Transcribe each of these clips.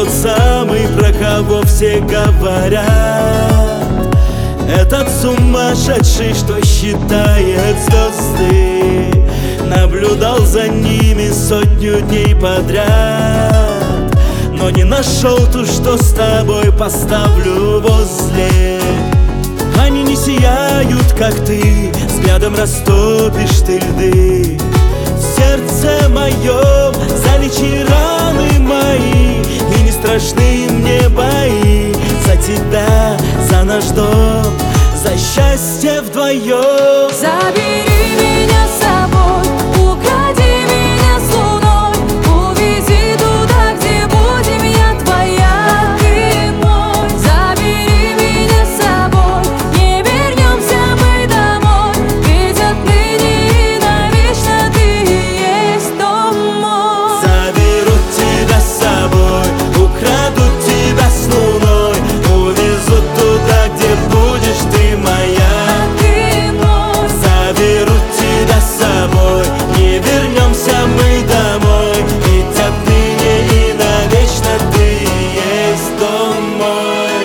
тот самый, про кого все говорят. Этот сумасшедший, что считает звезды, наблюдал за ними сотню дней подряд, но не нашел ту, что с тобой поставлю возле. Они не сияют, как ты, взглядом растопишь ты льды. В сердце моем залечи раны мои, и не страшны мне бои. За тебя, за наш дом, за счастье вдвоем. Забери меня с собой, укради меня с луной, увези туда, где будем я твоя, ты мой. Забери меня с собой, не вернемся мы домой, ведь отныне и навечно ты и есть дом мой. Заберут тебя с собой, украдут тебя с луной, увезут туда, где будешь ты моя. Заберут тебя с собой, не вернемся мы домой, ведь отныне и навечно ты и есть дом мой.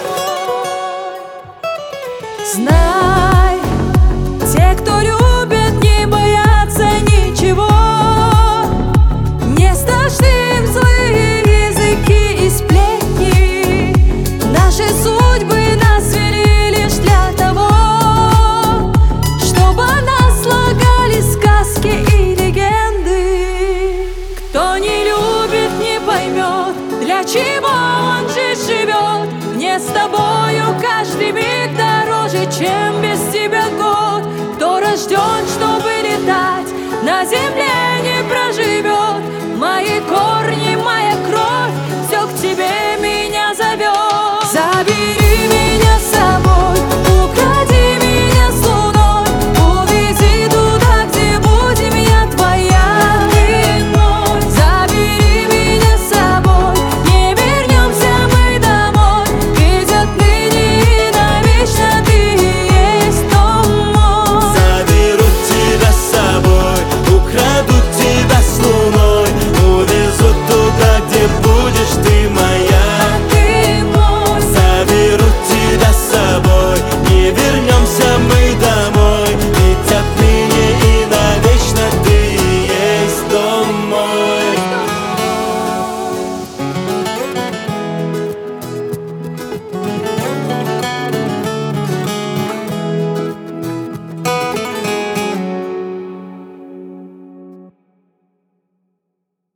Знай, те, кто любят, не боятся ничего, не страшны им злые языки и сплетни. Наши судьбы нас свели лишь для того, чтобы нас слагали сказки и легенды. Кто не любит, не поймет, для чего он жизнь живет. Мне с тобою каждый миг дороже, чем без тебя год. Кто рожден